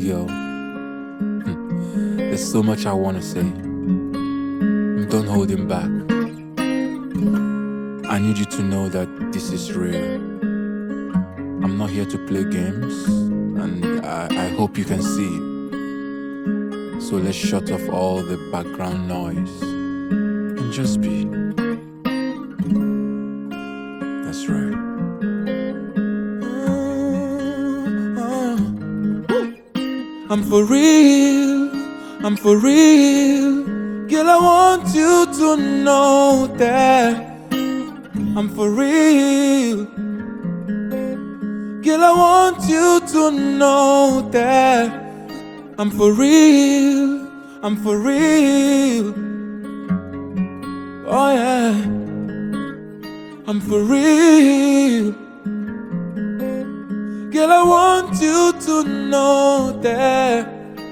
girl. There's so much I want to say. Don't hold him back. I need you to know that this is real. I'm not here to play games, and I hope you can see it. So let's shut off all the background noise and just be. That's right. I'm for real, I'm for real. Girl, I want you to know that I'm for real. Girl, I want you to know that I'm for real, I'm for real. Oh yeah, I'm for real. Girl, I want you to know that.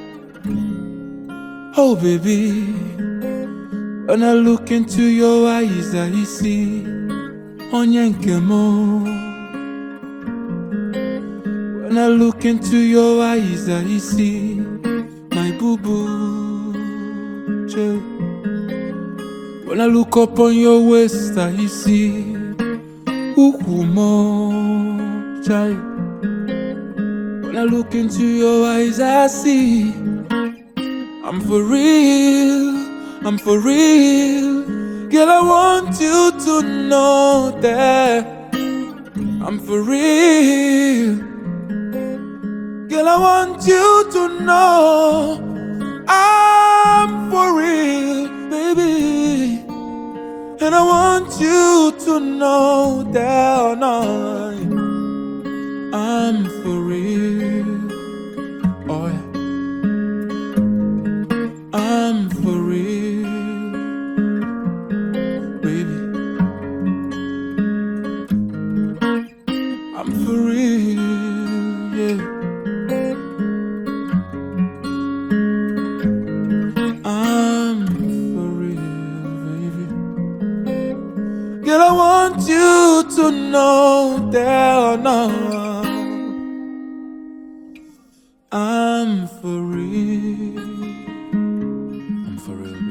Oh baby, when I look into your eyes, I see Onyenkemo. When I look into your eyes, I see my boo-boo. When I look up on your waist, I see Ukumo. When I look into your eyes, I see I'm for real, I'm for real. Girl, I want you to know that I'm for real. Girl, I want you to know I'm for real, baby. And I want you to know that I'm for real. Oh yeah. I'm for real, baby. I'm for real, yeah. I'm for real, baby. Girl, I want you to know that I'm for real. I'm for real.